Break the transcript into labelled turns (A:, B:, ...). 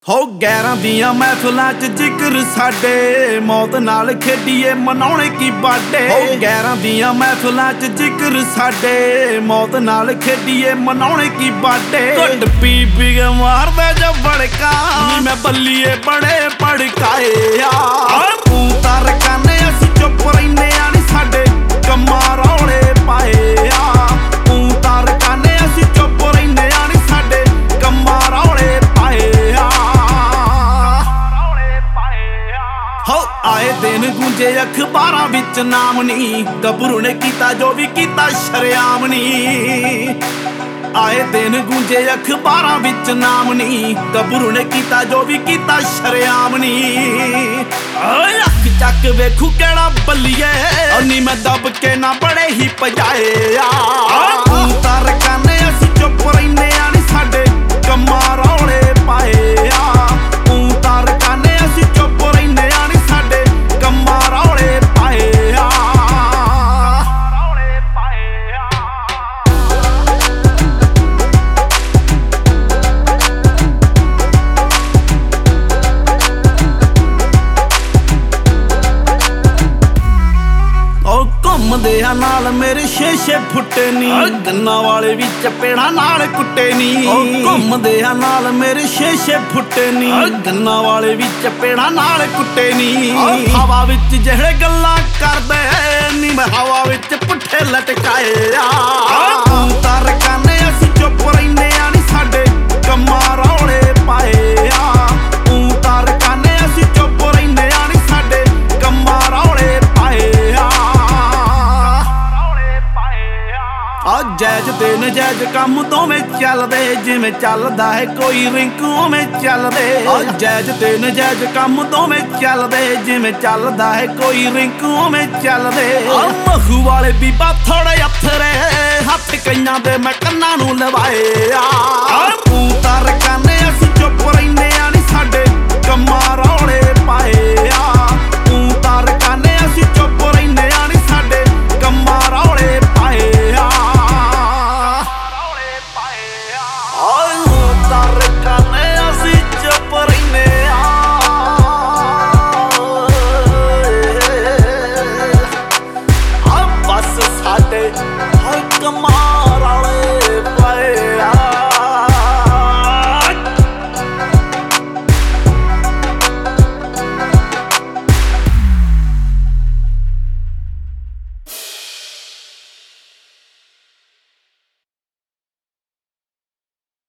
A: ਹੋ ਗੈਰਾਂ ਦੀਆਂ ਮਹਿਫਲਾਂ 'ਚ ਜ਼ਿਕਰ ਸਾਡੇ, ਮੌਤ ਨਾਲ ਖੇਡੀਏ ਮਨਾਉਣੇ ਕੀ ਬਾਡੇ। ਹੋ ਗੈਰਾਂ ਦੀਆਂ ਮਹਿਫਲਾਂ 'ਚ ਜ਼ਿਕਰ ਸਾਡੇ, ਮੌਤ ਨਾਲ ਖੇਡੀਏ ਮਨਾਉਣੇ ਕੀ ਬਾਡੇ। ਘੁੱਟ ਪੀ ਪੀ ਕੇ ਮਾਰਦਾ ਜਾ ਬੜਕਾ, ਮੈਂ ਬੱਲੀਏ ਬੜੇ ਭੜਕਾਏ ਆ। ਤੂੰ ਤਾਂ ਰਕਾਨੇ ਅਸੀਂ ਚੁੱਪ ਰਹਿੰਦੇ ਆ ਨੀ, ਸਾਡੇ ਕੰਮਾਂ ਰੌਲੇ ਪਾਏ ਆ। ਤੂੰ ਤਾਂ ਰਕਾਨੇ ਅਸੀਂ ਚੁੱਪ ਰਹਿੰਦੇ ਆ ਨੀ, ਸਾਡੇ ਕੰਮਾਂ ਰੌਲੇ ਪਾਏ ਆ। ਹੋ ਆਏ ਦਿਨ ਗੂੰਜੇ ਅਖਬਾਰਾਂ ਵਿੱਚ ਨਾਮ ਨੀ, ਗੱਭਰੂ ਨੇ ਕੀਤਾ ਜੋ ਵੀ ਕੀਤਾ ਸ਼ਰੇਆਮ ਨੀ। ਆਏ ਦਿਨ ਗੂੰਜੇ ਅਖਬਾਰਾਂ ਵਿੱਚ ਨਾਮ ਨੀ, ਗੱਭਰੂ ਨੇ ਕੀਤਾ ਜੋ ਵੀ ਕੀਤਾ ਸ਼ਰੇਆਮ ਨੀ। ਅੱਖ ਚੱਕ ਵੇਖੂ ਕਿਹੜਾ ਬੱਲੀਏ, ਨੀ ਮੈਂ ਦੱਬ ਕੇ ਨਾ ਬੜੇ ਹੀ ਭਜਾਏ ਆ। ਤੂੰ ਤਾਂ ਰਕਾਨੇ ਅਸੀਂ ਚੁੱਪ ਰਹਿੰਦੇ ਆ ਨੀ, ਸਾਡੇ ਕੰਮਾਂ ਰੌਲੇ ਪਾਏ ਆ। ਤੂੰ ਤਾਂ ਰਕਾਨੇ ਅਸੀਂ ਚੁੱਪ ਰਹਿੰਦੇ ਆ ਨੀ, ਸਾਡੇ ਕੰਮਾਂ ਰੌਲੇ ਪਾਏ ਆ। ਘੁੰਮਦੇ ਆ ਨਾਲ ਮੇਰੇ 6-6 ਫੁੱਟੇ ਨੀ, ਗੰਨਾਂ ਵਾਲੇ ਵੀ ਚਪੇੜਾਂ ਨਾਲ ਕੁੱਟੇ ਨੀ। ਘੁੰਮਦੇ ਆ ਨਾਲ ਮੇਰੇ 6-6 ਫੁੱਟੇ ਨੀ, ਗੰਨਾਂ ਵਾਲੇ ਵੀ ਚਪੇੜਾਂ ਨਾਲ ਕੁੱਟੇ ਨੀ। ਹਵਾ ਵਿੱਚ ਜਿਹੜੇ ਗੱਲਾਂ ਕਰਦੇ ਨੀ, ਮੈਂ ਹਵਾ ਵਿੱਚ ਪੁੱਠੇ ਲਟਕਾਏ ਆ। ਤੂੰ ਤਾਂ ਰਕਾਨੇ ਅਸੀਂ ਚੁੱਪ ਰਹਿੰਦੇ ਆ ਨੀ, ਸਾਡੇ ਕੰਮਾਂ ਰੌਲੇ ਪਾਏ ਆ। ਤੂੰ ਤਾਂ ਰਕਾਨੇ ਅਸੀਂ ਚੁੱਪ ਰਹਿੰਦੇ ਆ ਨੀ, ਸਾਡੇ ਕੰਮਾਂ ਰੌਲੇ ਪਾਏ ਆ। ਜਾਇਜ਼ ਤੇ ਨਜਾਇਜ਼ ਕੰਮ ਦੋਵੇਂ ਚੱਲਦੇ, ਜਿਵੇਂ ਚੱਲਦਾ ਹੈ ਕੋਈ ਰਿੰਕ ਉਵੇਂ ਚੱਲਦੇ। ਜਾਇਜ਼ ਤੇ ਨਜਾਇਜ਼ ਕੰਮ ਦੋਵੇਂ ਚੱਲਦੇ, ਜਿਵੇਂ ਚੱਲਦਾ ਹੈ ਕੋਈ ਰਿੰਕ ਉਵੇਂ ਚੱਲਦੇ। ਮਖੂ ਵਾਲੇ ਬੀਬਾ ਥੋੜੇ ਅਥਰੇ, ਹੱਥ ਕਈਆਂ ਦੇ ਮੈਂ ਕੰਨਾਂ ਨੂੰ ਲਵਾਏ ਆ। ਤੂੰ ਤਾਂ